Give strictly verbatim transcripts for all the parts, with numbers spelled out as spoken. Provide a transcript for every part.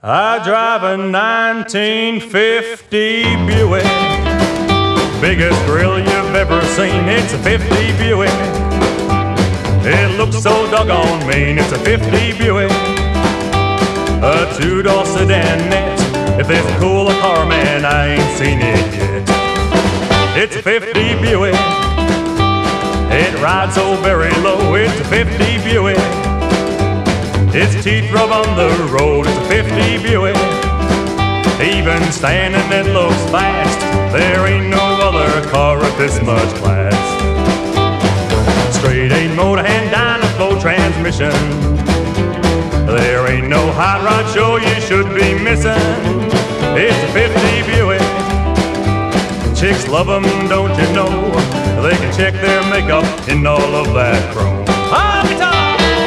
I drive a nineteen fifty Buick, biggest grill you've ever seen. It's a fifty Buick. It looks so doggone mean. It's a fifty Buick, a two-door sedanette. If there's a cooler car, man, I ain't seen it yet. It's a fifty Buick. It rides so very low. It's a fifty Buick. Its teeth rub on the road. It's a fifty Buick. Even standing it looks fast. There ain't no other car with this much class. Straight eight motor hand Dynaflow transmission. There ain't no hot rod show you should be missing. It's a fifty Buick. Chicks love them, don't you know? They can check their makeup in all of that chrome. On guitar!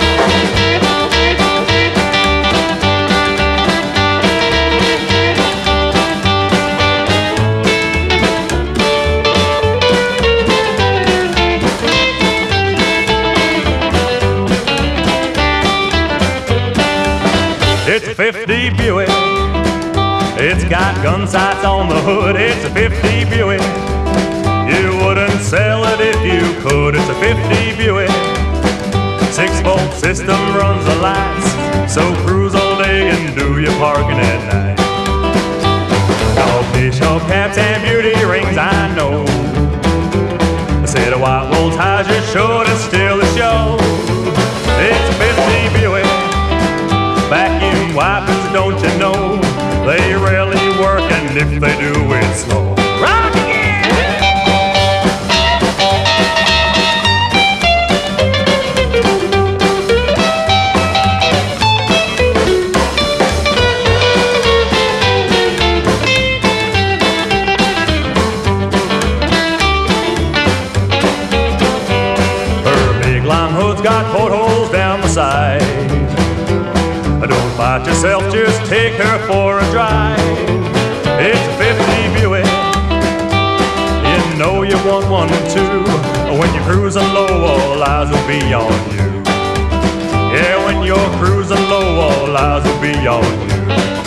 It's a fifty Buick. It's got gun sights on the hood. It's a fifty Buick. You wouldn't sell it if you could. It's a fifty Buick. Six-volt system runs the lights, so cruise all day and do your parking at night. Dogfish, hubcaps, and beauty rings, I know. A set of white wool ties are sure to steal the show. It's a fifty Buick. Vacuum wipers, don't you know? They rarely work, and if they do, it's slow. Rock again! Her big lime hood's got portholes down the side. Don't fight yourself, just take her for a drive. It's a fifty Buick. You know you want one too. When you're cruising low, all eyes will be on you. Yeah, when you're cruising low, all eyes will be on you.